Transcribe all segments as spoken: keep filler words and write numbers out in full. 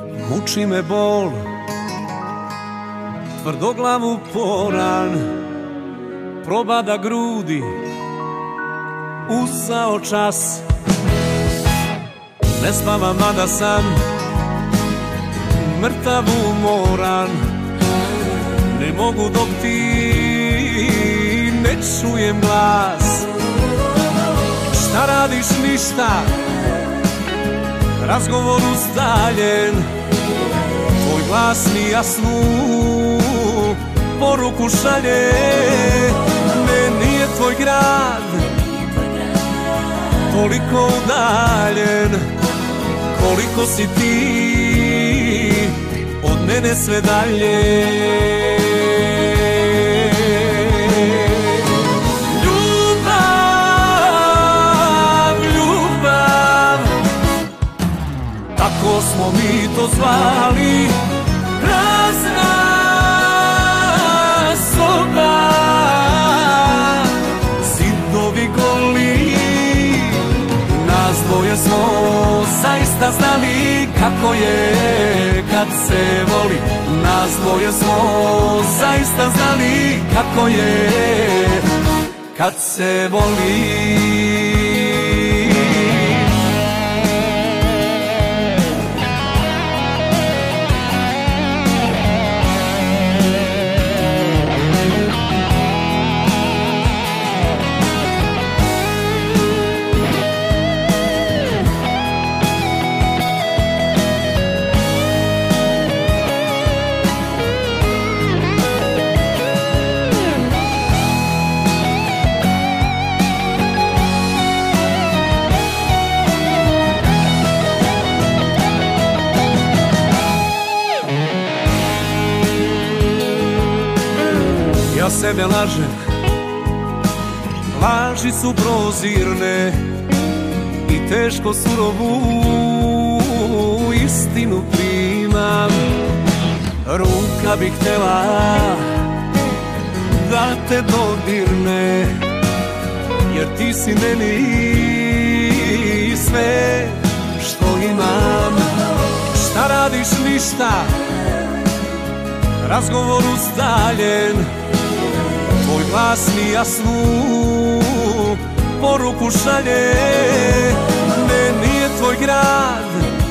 Muči me bol, tvrdoglavu poran, probada grudi, usao čas. Ne spavam, mada sam mrtav umoran. Ne mogu dok ti ne čujem glas. Šta radiš, ništa, razgovor ustaljen. Tvoj glas mi jasnu poruku šalje. Ne, nije tvoj grad toliko udaljen koliko si ti od mene sve dalje. Ljubav, ljubav, tako smo mi to zvali. Prazna soba, zidovi goli, nas dvoje smo zaista znali kako je kad se voli. Nas dvoje smo zaista znali kako je kad se voli. Ja sebe lažem, laži su prozirne i teško surovu istinu primam. Ruka bi htjela da te dodirne, jer ti si meni sve što imam. Šta radiš, ništa, razgovor ustaljen. Tvoj glas mi jasnu poruku šalje. Ne, nije tvoj grad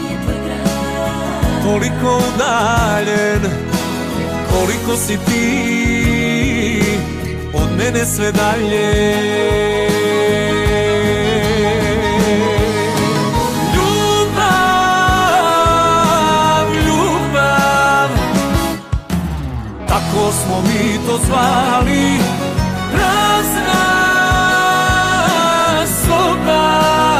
toliko udaljen koliko si ti od mene sve dalje. Ljubav, ljubav, tako smo mi to zvali. Prazna soba,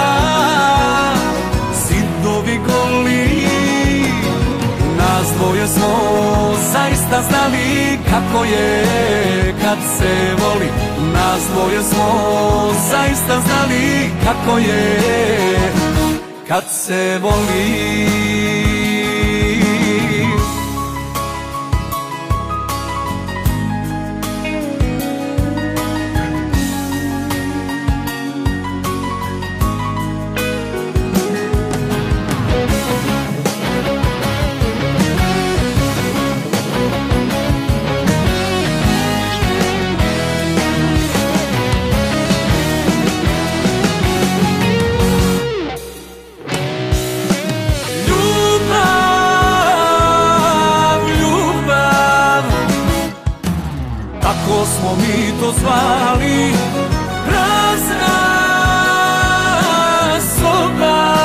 zidovi goli, nas dvoje smo zaista znali kako je kad se voli. Nas dvoje smo zaista znali kako je kad se voli. Tako smo mi to zvali. Prazna soba,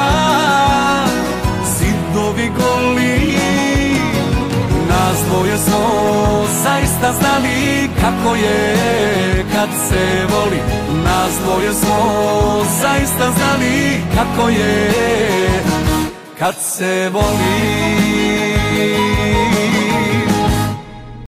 zidovi goli, nas dvoje smo zaista znali kako je kad se voli. Nas dvoje smo zaista znali kako je kad se voli.